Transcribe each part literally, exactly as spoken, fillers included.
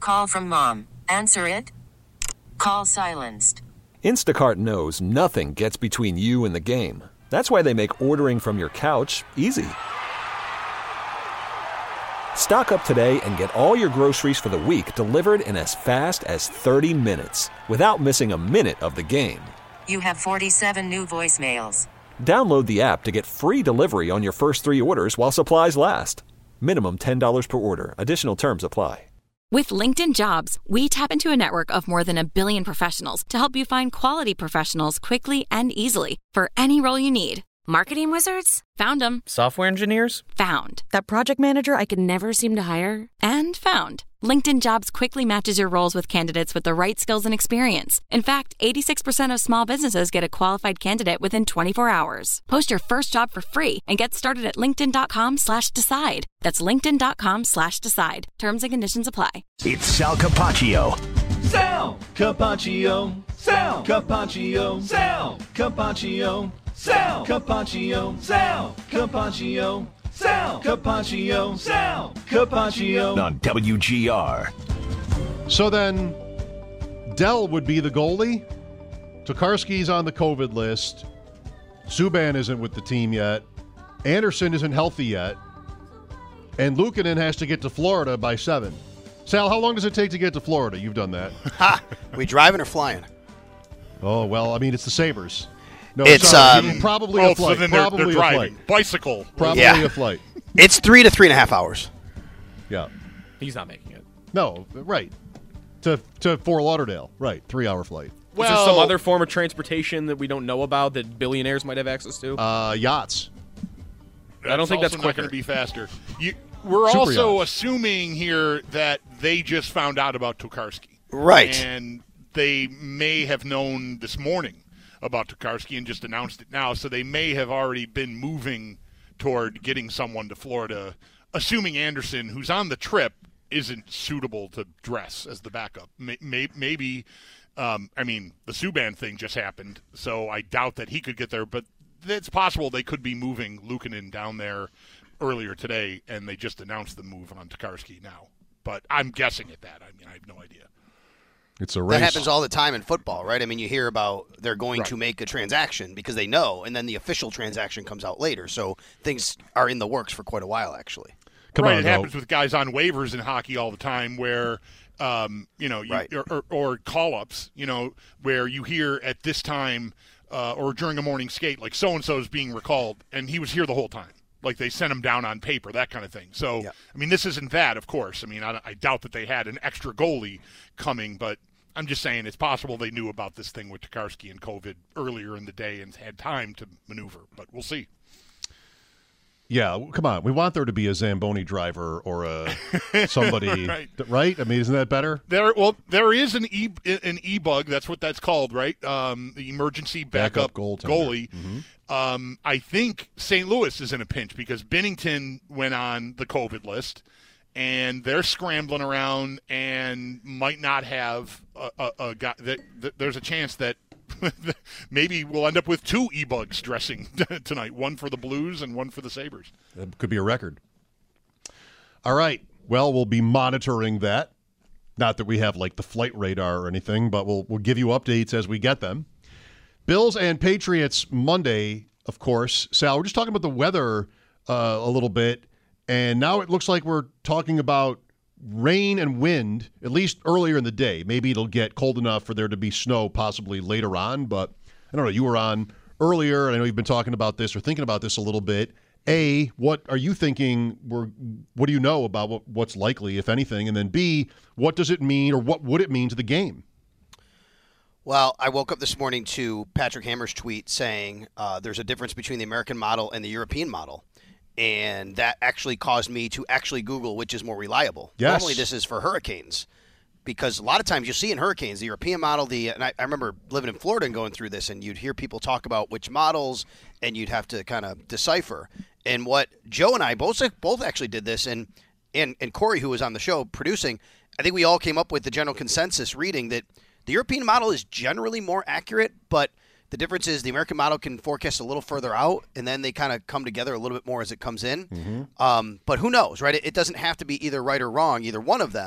Call from mom. Answer it. Call silenced. Instacart knows nothing gets between you and the game. That's why they make ordering from your couch easy. Stock up today and get all your groceries for the week delivered in as fast as thirty minutes without missing a minute of the game. You have forty-seven new voicemails. Download the app to get free delivery on your first three orders while supplies last. Minimum ten dollars per order. Additional terms apply. With LinkedIn Jobs, we tap into a network of more than a billion professionals to help you find quality professionals quickly and easily for any role you need. Marketing wizards? Found them. Software engineers? Found. That project manager I could never seem to hire? And found. LinkedIn Jobs quickly matches your roles with candidates with the right skills and experience. In fact, eighty-six percent of small businesses get a qualified candidate within twenty-four hours. Post your first job for free and get started at linkedin.com slash decide. That's linkedin.com slash decide. Terms and conditions apply. It's Sal Capaccio. Sal Capaccio. Sal Capaccio. Sal Capaccio. Sal Capaccio. Sal Capaccio. Sal Capaccio. Sal Capaccio. On W G R. So then, Dell would be the goalie. Tokarski's on the COVID list. Subban isn't with the team yet. Anderson isn't healthy yet. And Luukkonen has to get to Florida by seven. Sal, how long does it take to get to Florida? You've done that. Ha! We driving or flying? Oh, well, I mean, it's the Sabres. No, it's sorry, um, probably oh, a flight. So then probably they're, they're a driving. flight. Bicycle. Probably yeah. a flight. It's three to three and a half hours. Yeah. He's not making it. No, right. To to Fort Lauderdale. Right. Three-hour flight. Well, is there some other form of transportation that we don't know about that billionaires might have access to? Uh, yachts. That's I don't think that's also quicker. Not going to be faster. You, we're Super also yachts. assuming here that they just found out about Tokarski. Right. And they may have known this morning about Tokarski and just announced it now, so they may have already been moving toward getting someone to Florida, assuming Anderson, who's on the trip, isn't suitable to dress as the backup. May, may, maybe, um, I mean, the Subban thing just happened, so I doubt that he could get there, but it's possible they could be moving Luukkonen down there earlier today, and they just announced the move on Tokarski now. But I'm guessing at that. I mean, I have no idea. It's a race. That happens all the time in football, right? I mean, you hear about they're going Right. to make a transaction because they know, and then the official transaction comes out later. So things are in the works for quite a while, actually. Come right, on, it though. happens with guys on waivers in hockey all the time where, um, you know, you, Right. or, or, or call-ups, you know, where you hear at this time uh, or during a morning skate, like so-and-so is being recalled, and he was here the whole time. Like they sent him down on paper, that kind of thing. So, Yeah. I mean, this isn't that, of course. I mean, I, I doubt that they had an extra goalie coming, but I'm just saying it's possible they knew about this thing with Tokarski and COVID earlier in the day and had time to maneuver, but we'll see. Yeah, come on. We want there to be a Zamboni driver or a somebody, Right. right? I mean, isn't that better? There, well, there is an e an e bug. That's what that's called, right? Um, the emergency backup, Backup goaltender. goalie. Mhm. Um, I think Saint Louis is in a pinch because Binnington went on the COVID list, and they're scrambling around and might not have a, a, a guy. That, that there's a chance that maybe we'll end up with two e bugs dressing tonight. One for the Blues and one for the Sabres. That could be a record. All right. Well, we'll be monitoring that. Not that we have like the flight radar or anything, but we'll we'll give you updates as we get them. Bills and Patriots Monday, of course. Sal, we're just talking about the weather uh, a little bit, and now it looks like we're talking about rain and wind, at least earlier in the day. Maybe it'll get cold enough for there to be snow possibly later on, but I don't know. You were on earlier, and I know you've been talking about this or thinking about this a little bit. A, what are you thinking? We're, what do you know about what, what's likely, if anything? And then B, what does it mean or what would it mean to the game? Well, I woke up this morning to Patrick Hammer's tweet saying uh, there's a difference between the American model and the European model. And that actually caused me to actually Google which is more reliable. Yes. Normally this is for hurricanes because a lot of times you see in hurricanes, the European model, the and I, I remember living in Florida and going through this, and you'd hear people talk about which models, and you'd have to kind of decipher. And what Joe and I both both actually did this, and, and, and Corey, who was on the show producing, I think we all came up with the general consensus reading that the European model is generally more accurate, but the difference is the American model can forecast a little further out, and then they kind of come together a little bit more as it comes in. Mm-hmm. Um, but who knows, right? It, it doesn't have to be either right or wrong, either one of them.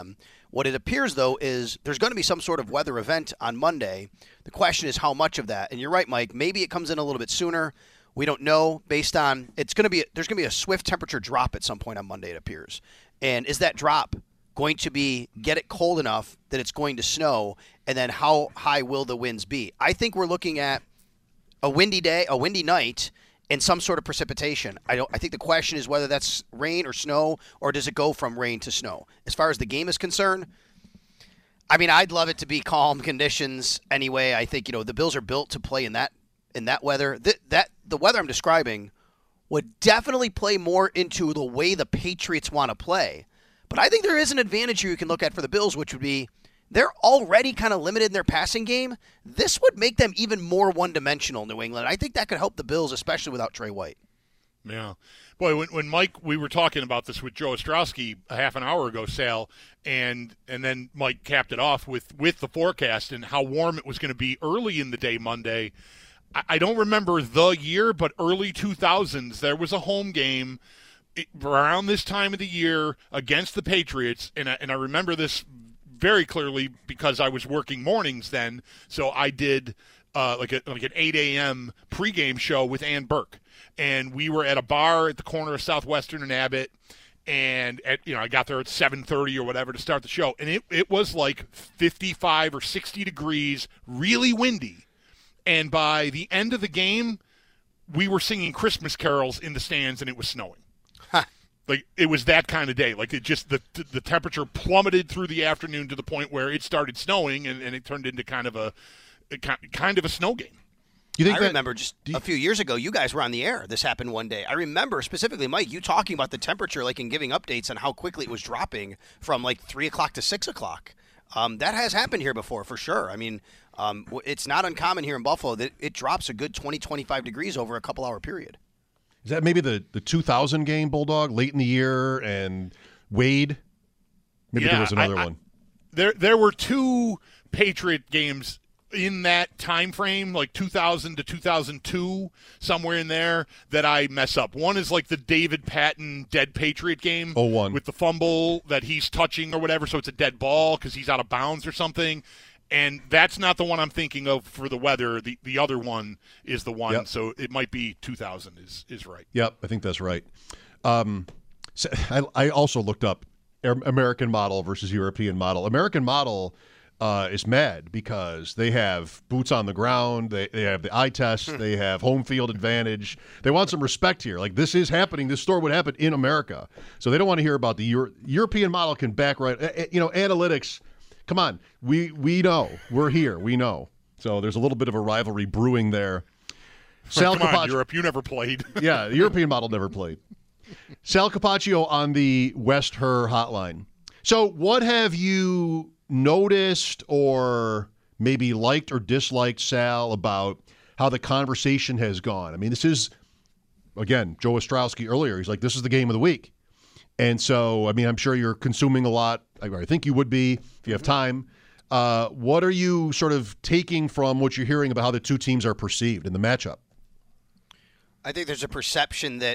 What it appears, though, is there's going to be some sort of weather event on Monday. The question is how much of that. And you're right, Mike. Maybe it comes in a little bit sooner. We don't know based on it's going to be there's going to be a swift temperature drop at some point on Monday, it appears. And is that drop going to be get it cold enough that it's going to snow? And then how high will the winds be? I think we're looking at a windy day, a windy night, and some sort of precipitation. I don't. I think the question is whether that's rain or snow, or does it go from rain to snow? As far as the game is concerned, I mean, I'd love it to be calm conditions anyway. I think, you know, the Bills are built to play in that in that weather. That, that the weather I'm describing would definitely play more into the way the Patriots want to play. But I think there is an advantage here you can look at for the Bills, which would be they're already kind of limited in their passing game. This would make them even more one-dimensional, New England. I think that could help the Bills, especially without Trey White. Yeah. Boy, when, when Mike, we were talking about this with Joe Ostrowski a half an hour ago, Sal, and and then Mike capped it off with, with the forecast and how warm it was going to be early in the day Monday. I, I don't remember the year, but early two thousands, there was a home game around this time of the year against the Patriots, and I, and I remember this very clearly because I was working mornings then, so I did uh, like, a, like an eight a.m. pregame show with Ann Burke. And we were at a bar at the corner of Southwestern and Abbott, and at, you know, I got there at seven thirty or whatever to start the show, and it, it was like fifty-five or sixty degrees, really windy. And by the end of the game, we were singing Christmas carols in the stands, and it was snowing. Huh. Like, it was that kind of day. Like, it just the the temperature plummeted through the afternoon to the point where it started snowing, and, and it turned into kind of a, a kind of a snow game. You think I that, remember just you, a few years ago, you guys were on the air. This happened one day. I remember specifically, Mike, you talking about the temperature, like, and giving updates on how quickly it was dropping from like three o'clock to six o'clock. Um, that has happened here before, for sure. I mean, um, it's not uncommon here in Buffalo that it drops a good twenty, twenty-five degrees over a couple hour period. Is that maybe the, the two thousand game, Bulldog, late in the year, and Wade? Maybe yeah, there was another I, I, one. There, there were two Patriot games in that time frame, like two thousand to two thousand two, somewhere in there, that I mess up. One is like the David Patton dead Patriot game oh one with the fumble that he's touching or whatever, so it's a dead ball because he's out of bounds or something. And that's not the one I'm thinking of for the weather. The the other one is the one, yep. So it might be two thousand is, is right. Yep, I think that's right. Um, so I, I also looked up American model versus European model. American model Uh, is mad because they have boots on the ground, they they have the eye test, hmm. they have home field advantage. They want some respect here. Like, this is happening. This story would happen in America. So they don't want to hear about the Euro- European model can back right. Uh, you know, analytics, come on. We, we know. We're here. We know. So there's a little bit of a rivalry brewing there. Sal come Capaccio, on, Europe. You never played. Yeah, the European model never played. Sal Capaccio on the West Her hotline. So what have you noticed or maybe liked or disliked, Sal, about how the conversation has gone? I mean, this is, again, Joe Ostrowski earlier, he's like, this is the game of the week. And so, I mean, I'm sure you're consuming a lot. I think you would be if you have time. Uh, what are you sort of taking from what you're hearing about how the two teams are perceived in the matchup? I think there's a perception that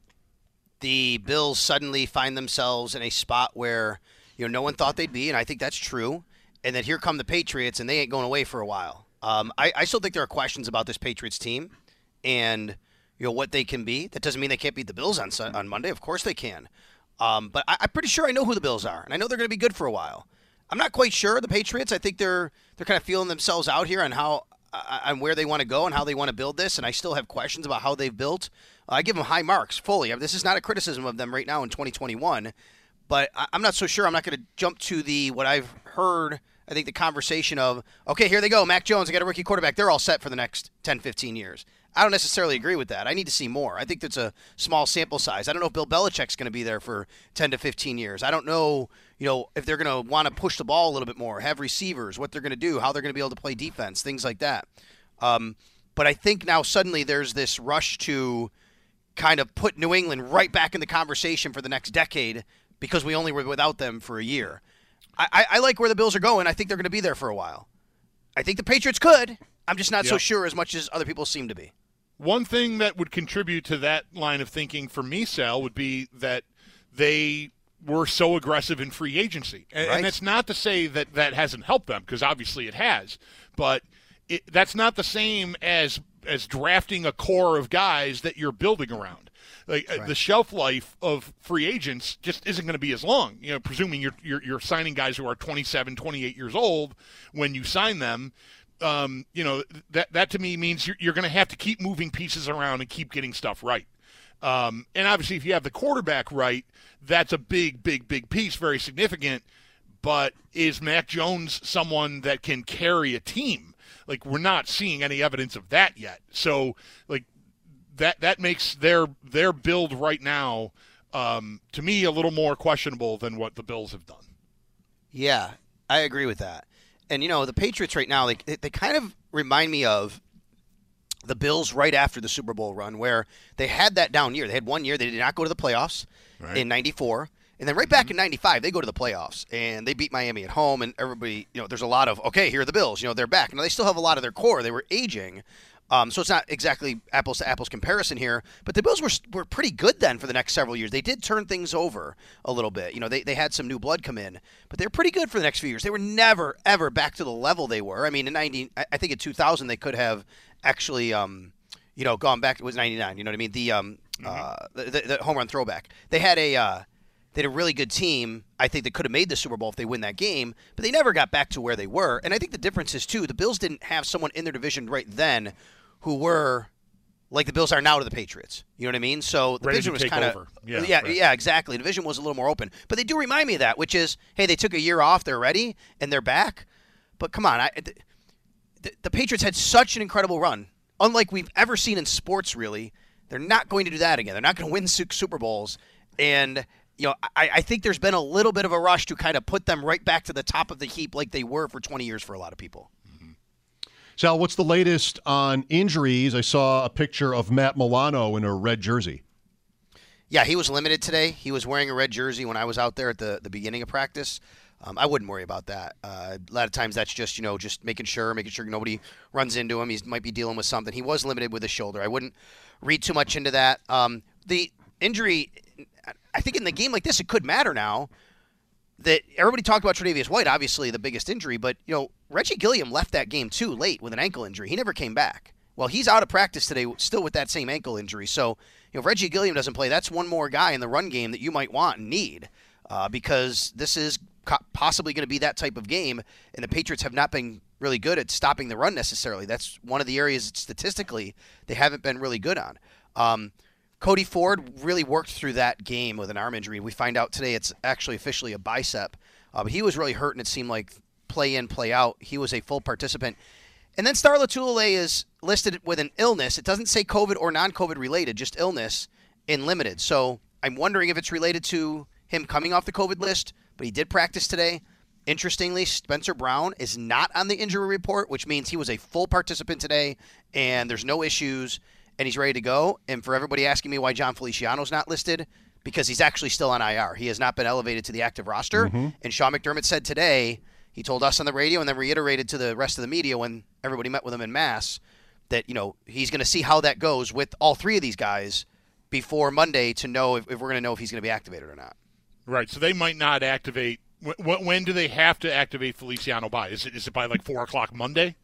the Bills suddenly find themselves in a spot where, you know, no one thought they'd be, and I think that's true. And then here come the Patriots, and they ain't going away for a while. Um, I, I still think there are questions about this Patriots team and, you know, what they can be. That doesn't mean they can't beat the Bills on on Monday. Of course they can. Um, but I, I'm pretty sure I know who the Bills are, and I know they're going to be good for a while. I'm not quite sure. The Patriots, I think they're they're kind of feeling themselves out here on how uh, on where they want to go and how they want to build this, and I still have questions about how they've built. Uh, I give them high marks fully. I mean, this is not a criticism of them right now in twenty twenty-one. But I'm not so sure. I'm not going to jump to the what I've heard, I think the conversation of, okay, here they go, Mac Jones, I got a rookie quarterback. They're all set for the next ten, fifteen years. I don't necessarily agree with that. I need to see more. I think that's a small sample size. I don't know if Bill Belichick's going to be there for ten to fifteen years. I don't know, you know, if they're going to want to push the ball a little bit more, have receivers, what they're going to do, how they're going to be able to play defense, things like that. Um, but I think now suddenly there's this rush to kind of put New England right back in the conversation for the next decade because we only were without them for a year. I, I, I like where the Bills are going. I think they're going to be there for a while. I think the Patriots could. I'm just not yep. so sure as much as other people seem to be. One thing that would contribute to that line of thinking for me, Sal, would be that they were so aggressive in free agency. And, right. and that's not to say that that hasn't helped them, because obviously it has. But it, that's not the same as as drafting a core of guys that you're building around. Like right. the shelf life of free agents just isn't going to be as long. You know, presuming you're, you're you're signing guys who are twenty-seven, twenty-eight years old when you sign them. Um, you know, that that to me means you're, you're going to have to keep moving pieces around and keep getting stuff right. Um, and obviously, if you have the quarterback right, that's a big, big, big piece, very significant. But is Mac Jones someone that can carry a team? Like, we're not seeing any evidence of that yet. So, like, that that makes their their build right now, um, to me, a little more questionable than what the Bills have done. Yeah, I agree with that. And, you know, the Patriots right now, like, they, they kind of remind me of the Bills right after the Super Bowl run, where they had that down year. They had one year they did not go to the playoffs right. in ninety-four. And then right back in ninety-five, they go to the playoffs, and they beat Miami at home, and everybody, you know, there's a lot of, okay, here are the Bills. You know, they're back. Now, they still have a lot of their core. They were aging. Um, so it's not exactly apples to apples comparison here, but the Bills were were pretty good then for the next several years. They did turn things over a little bit. You know, they, they had some new blood come in, but they were pretty good for the next few years. They were never, ever back to the level they were. I mean, in ninety, I think in two thousand they could have actually, um, you know, gone back. It was ninety-nine. You know what I mean? The um, mm-hmm. uh, the, the, the home run throwback. They had a uh, they had a really good team. I think they could have made the Super Bowl if they win that game, but they never got back to where they were. And I think the difference is too, the Bills didn't have someone in their division right then who were like the Bills are now to the Patriots. You know what I mean? So the Ready division was kind of yeah, yeah, right. yeah, exactly. The division was a little more open, but they do remind me of that, which is, hey, they took a year off, they're ready, and they're back. But come on, I, the, the Patriots had such an incredible run, unlike we've ever seen in sports. Really, they're not going to do that again. They're not going to win Super Bowls, and you know, I, I think there's been a little bit of a rush to kind of put them right back to the top of the heap, like they were for twenty years for a lot of people. Sal, what's the latest on injuries? I saw a picture of Matt Milano in a red jersey. Yeah, he was limited today. He was wearing a red jersey when I was out there at the, the beginning of practice. Um, I wouldn't worry about that. Uh, a lot of times that's just, you know, just making sure, making sure nobody runs into him. He might be dealing with something. He was limited with his shoulder. I wouldn't read too much into that. Um, the injury, I think in the game like this, it could matter now. That everybody talked about Tre'Davious White, obviously the biggest injury, but, you know, Reggie Gilliam left that game too late with an ankle injury. He never came back. Well, he's out of practice today still with that same ankle injury. So, you know, if Reggie Gilliam doesn't play, that's one more guy in the run game that you might want and need uh, because this is co- possibly going to be that type of game, and the Patriots have not been really good at stopping the run necessarily. That's one of the areas that statistically they haven't been really good on. Um, Cody Ford really worked through that game with an arm injury. We find out today it's actually officially a bicep. Uh, but he was really hurt, and it seemed like play in, play out. He was a full participant. And then Star Lotulelei is listed with an illness. It doesn't say COVID or non-COVID related, just illness in limited. So I'm wondering if it's related to him coming off the COVID list, but he did practice today. Interestingly, Spencer Brown is not on the injury report, which means he was a full participant today, and there's no issues, and he's ready to go. And for everybody asking me why John Feliciano's not listed, because he's actually still on I R. He has not been elevated to the active roster. Mm-hmm. And Sean McDermott said today, he told us on the radio and then reiterated to the rest of the media when everybody met with him in mass, that, you know, he's going to see how that goes with all three of these guys before Monday to know if, if we're going to know if he's going to be activated or not. Right, so they might not activate. When, when do they have to activate Feliciano by? Is it is it by like four o'clock Monday?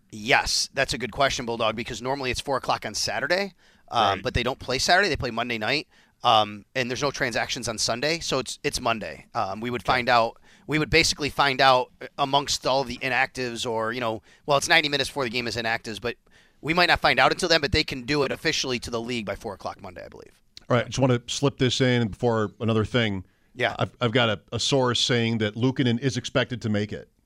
Yes, that's a good question, Bulldog, because normally it's four o'clock on Saturday, um, right. but they don't play Saturday. They play Monday night, um, and there's no transactions on Sunday, so it's it's Monday. Um, we would okay. find out. We would basically find out amongst all of the inactives, or, you know, well, it's ninety minutes before the game is inactives, but we might not find out until then, but they can do it officially to the league by four o'clock Monday, I believe. All right, I just want to slip this in before another thing. Yeah. I've, I've got a, a source saying that Luukkonen is expected to make it.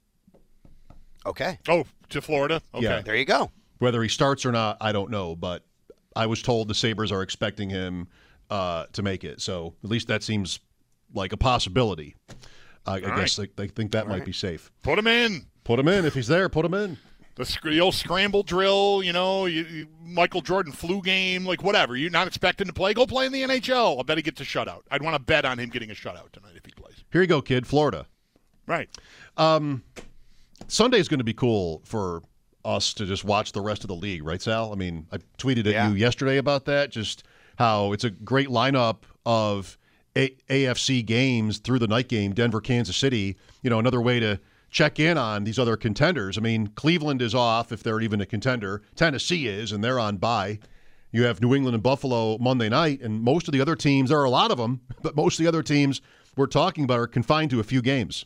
Okay. Oh, to Florida? Okay. Yeah. There you go. Whether he starts or not, I don't know, but I was told the Sabres are expecting him uh, to make it. So at least that seems like a possibility. Uh, I guess right. they, they think that All might right. be safe. Put him in. Put him in. If he's there, put him in. The, the old scramble drill, you know, you, you, Michael Jordan flu game, like whatever. You're not expecting to play, go play in the N H L. I bet he gets a shutout. I'd want to bet on him getting a shutout tonight if he plays. Here you go, kid. Florida. Right. Um, Sunday's going to be cool for us to just watch the rest of the league, right, Sal? I mean, I tweeted at yeah. you yesterday about that, just how it's a great lineup of A- AFC games through the night game, Denver, Kansas City, you know, another way to check in on these other contenders. I mean, Cleveland is off if they're even a contender. Tennessee is, and they're on bye. You have New England and Buffalo Monday night, and most of the other teams, there are a lot of them, but most of the other teams we're talking about are confined to a few games.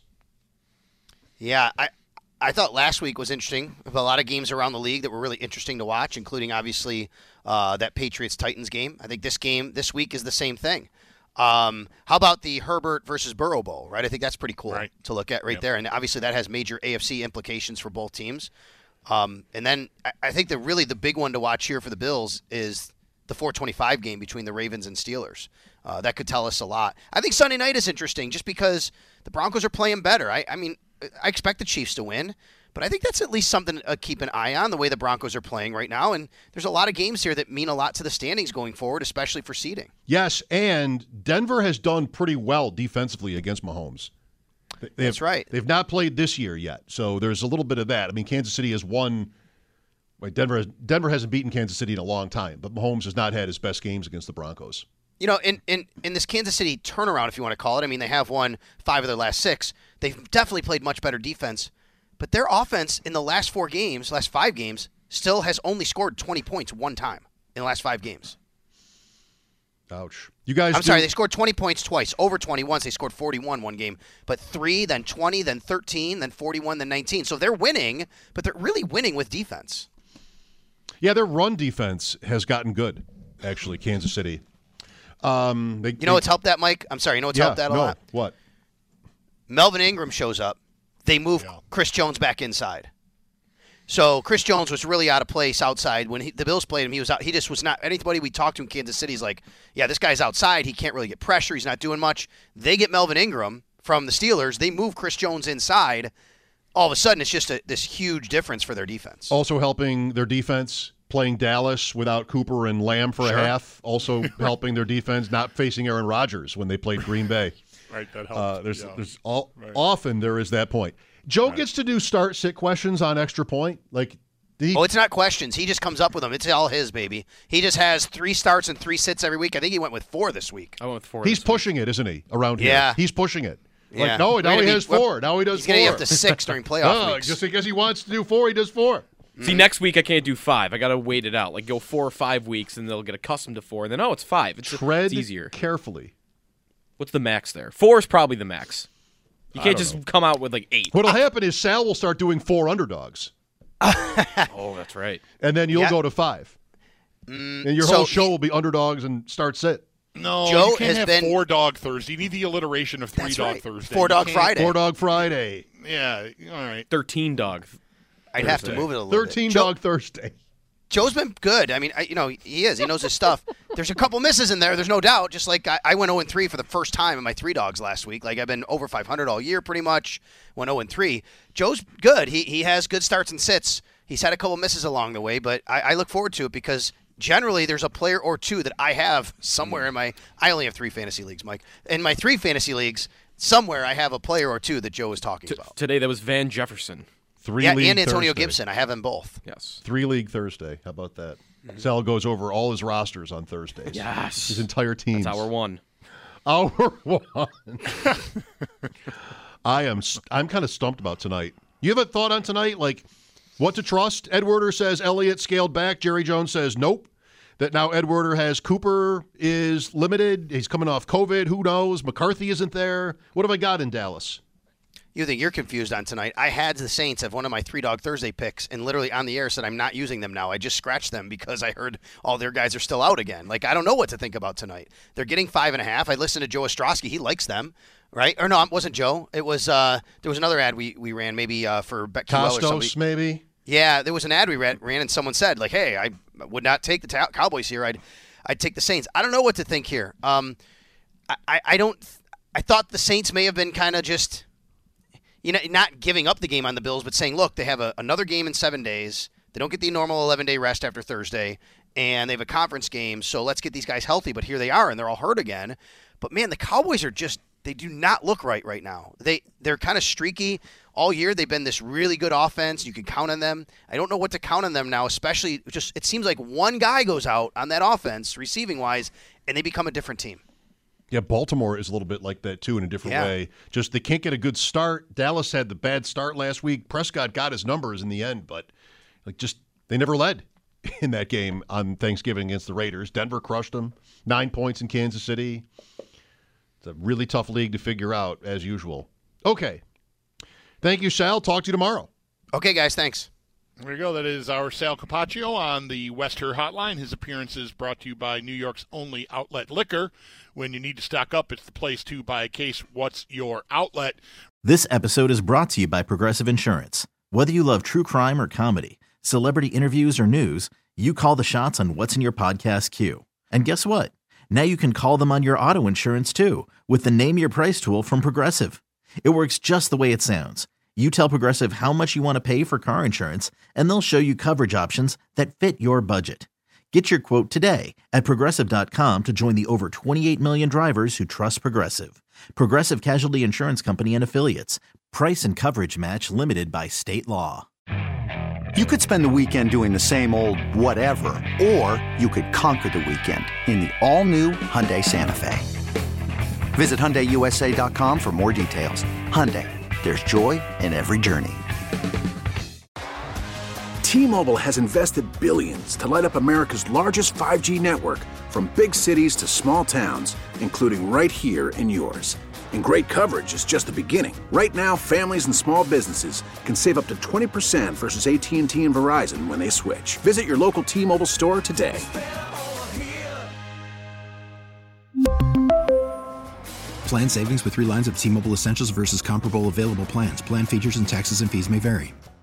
Yeah, I I thought last week was interesting. A lot of games around the league that were really interesting to watch, including obviously uh, that Patriots-Titans game. I think this game this week is the same thing. Um, how about the Herbert versus Burrow Bowl, right? I think that's pretty cool right. to look at right yep. there. And obviously that has major A F C implications for both teams. Um, and then I, I think that really the big one to watch here for the Bills is the four twenty-five game between the Ravens and Steelers. Uh, that could tell us a lot. I think Sunday night is interesting just because the Broncos are playing better. I, I mean, I expect the Chiefs to win, but I think that's at least something to keep an eye on, the way the Broncos are playing right now. And there's a lot of games here that mean a lot to the standings going forward, especially for seeding. Yes, and Denver has done pretty well defensively against Mahomes. They That's have, right. They've not played this year yet, so there's a little bit of that. I mean, Kansas City has won. Wait, Denver has, Denver hasn't beaten Kansas City in a long time, but Mahomes has not had his best games against the Broncos. You know, in, in, in this Kansas City turnaround, if you want to call it, I mean, they have won five of their last six. They've definitely played much better defense, but their offense in the last four games, last five games, still has only scored twenty points one time in the last five games. Ouch. You guys I'm do- sorry, they scored twenty points twice. Over twenty once. They scored forty-one one game. But three, then twenty, then thirteen, then forty-one, then nineteen. So they're winning, but they're really winning with defense. Yeah, their run defense has gotten good, actually, Kansas City. Um, they, you know they, what's helped that, Mike? I'm sorry, you know what's yeah, helped that a no, lot? What? Melvin Ingram shows up. They move Yeah. Chris Jones back inside. So Chris Jones was really out of place outside when he, the Bills played him. He was out. He just was not. Anybody we talked to in Kansas City is like, yeah, this guy's outside. He can't really get pressure. He's not doing much. They get Melvin Ingram from the Steelers. They move Chris Jones inside. All of a sudden, it's just a, this huge difference for their defense. Also helping their defense, playing Dallas without Cooper and Lamb for Sure. a half. Also helping their defense, not facing Aaron Rodgers when they played Green Bay. Right, that helps. Uh, there's, yeah. there's all, Right. often there is that point. Joe Right. gets to do start-sit questions on Extra Point. Like, did he, Oh, it's not questions. He just comes up with them. It's all his, baby. He just has three starts and three sits every week. I think he went with four this week. I went with four. he's this week. pushing it, isn't he, around here? Yeah. He's pushing it. Yeah. Like, no, We're now gonna he be- has well, four. Now he does He's four. going to get up to six during playoff Oh, weeks. just because he wants to do four, he does four. See, next week I can't do five. I got to wait it out. Like, go four or five weeks, and they'll get accustomed to four. And then, oh, it's five. It's, Tread it's easier. carefully. What's the max there? Four is probably the max. You I can't don't just know. come out with, like, eight. What'll happen is Sal will start doing four underdogs, Oh, that's right. and then you'll Yeah. go to five. and your so whole show he- will be underdogs and start sit. No, Joe you can't has have been- four dog Thursday. You need the alliteration of three That's dog right. Thursday. Four You dog can't- Friday. Four dog Friday. Yeah, all right. thirteen dog. I'd have to Thursday. move it a little Thirteen bit. Joe- dog Thursday. Joe's been good. I mean, I, you know, he is. He knows his stuff. There's a couple misses in there. There's no doubt. Just like I, I went oh and three for the first time in my three dogs last week. Like I've been over five hundred all year pretty much. Went oh and three. Joe's good. He he has good starts and sits. He's had a couple misses along the way, but I, I look forward to it because generally there's a player or two that I have somewhere in my – I only have three fantasy leagues, Mike. In my three fantasy leagues, somewhere I have a player or two that Joe is talking T- about. today, that was Van Jefferson. Three Yeah, league and Antonio Thursday. Gibson. I have them both. Yes. Three league Thursday. How about that? Sal goes over all his rosters on Thursdays. Yes. His entire team. That's hour one. Hour one. I am. st- I'm kind of stumped about tonight. You have a thought on tonight, like what to trust? Ed Werder says Elliott scaled back. Jerry Jones says nope. That now Ed Werder has Cooper is limited. He's coming off COVID. Who knows? McCarthy isn't there. What have I got in Dallas? You think you're confused on tonight. I had the Saints as one of my three dog Thursday picks and literally on the air said I'm not using them now. I just scratched them because I heard all their guys are still out again. Like, I don't know what to think about tonight. They're getting five and a half. I listened to Joe Ostrowski. He likes them, right? Or no, it wasn't Joe. It was, uh, there was another ad we, we ran maybe uh, for BetQL or somebody. Costos, maybe? Yeah, there was an ad we ran, ran and someone said, like, hey, I would not take the ta- Cowboys here. I'd I'd take the Saints. I don't know what to think here. Um, I, I, I don't – I thought the Saints may have been kind of just – you know, not giving up the game on the Bills, but saying, look, they have a, another game in seven days. They don't get the normal eleven-day rest after Thursday, and they have a conference game, so let's get these guys healthy. But here they are, and they're all hurt again. But, man, the Cowboys are just – they do not look right right now. They, they're kind of streaky. All year they've been this really good offense. You can count on them. I don't know what to count on them now, especially just it seems like one guy goes out on that offense, receiving-wise, and they become a different team. Yeah, Baltimore is a little bit like that, too, in a different Yeah. way. Just they can't get a good start. Dallas had the bad start last week. Prescott got his numbers in the end, but like just they never led in that game on Thanksgiving against the Raiders. Denver crushed them. Nine points in Kansas City. It's a really tough league to figure out, as usual. Okay. Thank you, Sal. Talk to you tomorrow. Okay, guys. Thanks. There you go. That is our Sal Capaccio on the Wester Hotline. His appearance is brought to you by New York's only outlet liquor. When you need to stock up, it's the place to buy a case. What's your outlet? This episode is brought to you by Progressive Insurance. Whether you love true crime or comedy, celebrity interviews or news, you call the shots on what's in your podcast queue. And guess what? Now you can call them on your auto insurance too with the Name Your Price tool from Progressive. It works just the way it sounds. You tell Progressive how much you want to pay for car insurance, and they'll show you coverage options that fit your budget. Get your quote today at Progressive dot com to join the over twenty-eight million drivers who trust Progressive. Progressive Casualty Insurance Company and Affiliates. Price and coverage match limited by state law. You could spend the weekend doing the same old whatever, or you could conquer the weekend in the all-new Hyundai Santa Fe. Visit Hyundai U S A dot com for more details. Hyundai. There's joy in every journey. T-Mobile has invested billions to light up America's largest five G network, from big cities to small towns, including right here in yours. And great coverage is just the beginning. Right now, families and small businesses can save up to twenty percent versus A T and T and Verizon when they switch. Visit your local T-Mobile store today. Plan savings with three lines of T-Mobile Essentials versus comparable available plans. Plan features and taxes and fees may vary.